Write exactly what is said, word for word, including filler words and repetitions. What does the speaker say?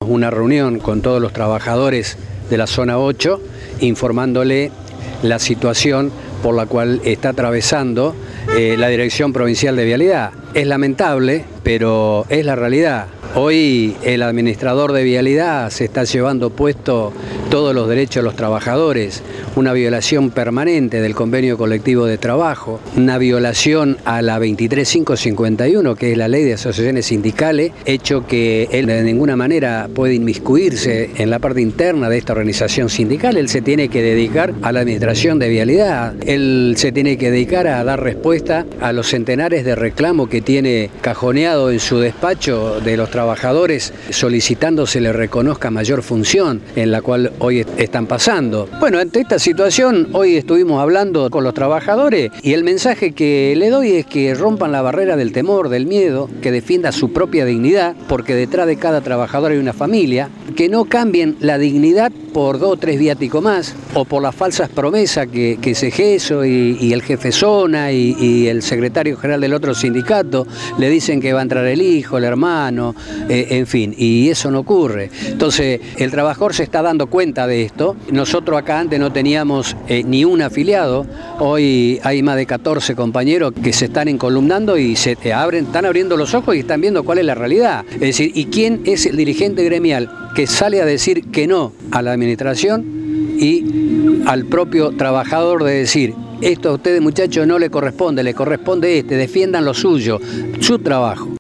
una reunión con todos los trabajadores de la zona ocho, informándole la situación por la cual está atravesando eh, la Dirección Provincial de Vialidad. Es lamentable, pero es la realidad. Hoy el administrador de Vialidad se está llevando puesto todos los derechos de los trabajadores, una violación permanente del convenio colectivo de trabajo, una violación a la veintitrés mil quinientos cincuenta y uno, que es la ley de asociaciones sindicales, hecho que él de ninguna manera puede inmiscuirse en la parte interna de esta organización sindical. Él se tiene que dedicar a la administración de Vialidad, él se tiene que dedicar a dar respuesta a los centenares de reclamos que tiene cajoneado en su despacho de los trabajadores, solicitando se le reconozca mayor función en la cual hoy están pasando. Bueno, ante esta situación, hoy estuvimos hablando con los trabajadores y el mensaje que le doy es que rompan la barrera del temor, del miedo, que defienda su propia dignidad, porque detrás de cada trabajador hay una familia, que no cambien la dignidad por dos o tres viáticos más, o por las falsas promesas que, que Segeso y, y el jefe zona y, y el secretario general del otro sindicato le dicen que va a entrar el hijo, el hermano, eh, en fin, y eso no ocurre. Entonces, el trabajador se está dando cuenta de esto. Nosotros acá antes no teníamos eh, ni un afiliado, hoy hay más de catorce compañeros que se están encolumnando y se eh, abren, están abriendo los ojos y están viendo cuál es la realidad. Es decir, ¿y quién es el dirigente gremial que sale a decir que no a la administración y al propio trabajador de decir: esto a ustedes, muchachos, no le corresponde, le corresponde este, defiendan lo suyo, su trabajo?